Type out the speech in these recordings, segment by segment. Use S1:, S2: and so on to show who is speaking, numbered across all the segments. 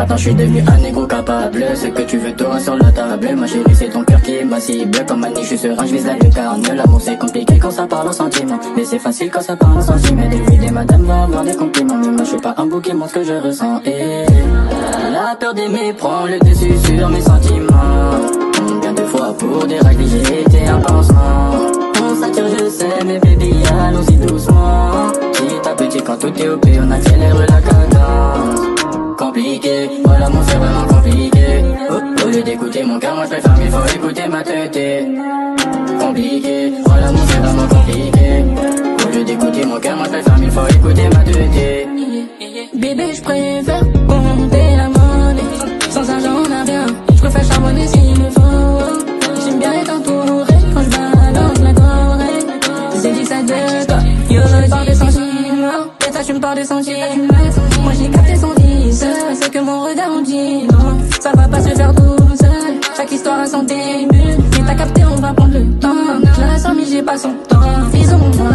S1: Maintenant je suis devenu un négro capable. Ce que tu veux t'auras sur la table. Ma chérie c'est ton cœur qui est ma cible. Comme Annie je suis serein, je vise la lucarne. L'amour c'est compliqué quand ça parle en sentiments, mais c'est facile quand ça parle en centimètres. Des madame va avoir des compliments, mais moi je suis pas un bouc qui montre ce que je ressens. Et la peur d'aimer prend le dessus sur mes sentiments. Combien de fois pour des règles j'ai été un pansement. On s'attire je sais mais baby allons-y doucement. Petit à petit quand tout est OP on accélère la cadence. Compliqué, voilà mon c'est vraiment compliqué. Au lieu d'écouter mon cœur moi je préfère mille fois écouter ma tête. Compliqué, voilà mon c'est vraiment compliqué. Au lieu d'écouter mon cœur moi je préfère mille fois écouter ma tête.
S2: Bébé je préfère compter la monnaie. Sans argent on a rien, je préfère charbonner s'il le faut. J'aime bien être entouré quand je balance la Corée. C'est dit ça de toi, yo je parle des sentiments. Et toi tu me parles des sentiments. Moi j'ai capté son vice, c'est que mon regard on dit non. Ça va pas se faire tout seul, chaque histoire a son début. Mais t'as capté on va prendre le temps. Je la sens mais j'ai pas son temps. Ils ont moi.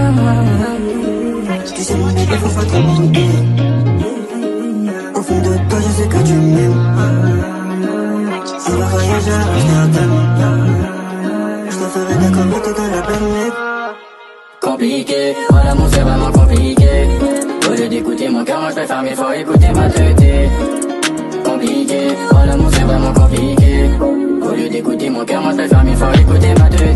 S3: Tu sais mon bébé faut pas trop mentir. Au fond de toi je sais que tu m'aimes. On va voyager à Amsterdam. Je te ferai découvrir toute la planète.
S1: Compliqué, voilà mon c'est vraiment compliqué. Au lieu d'écouter mon cœur moi je préfère mille fois écouter ma tête. Compliqué, voilà mon c'est vraiment compliqué. Au lieu d'écouter mon cœur moi je préfère mille fois écouter ma tête.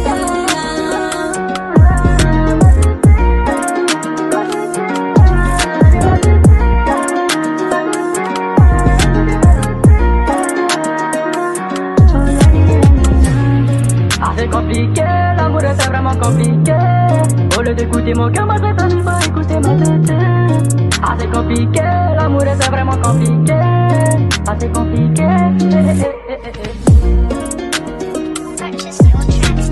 S4: C'est compliqué, l'amour c'est vraiment compliqué. Au lieu d'écouter mon cœur, moi je préfère mille fois écouter ma tête. Ah c'est compliqué, l'amour c'est vraiment compliqué. Ah c'est compliqué.
S5: Purchase your tracks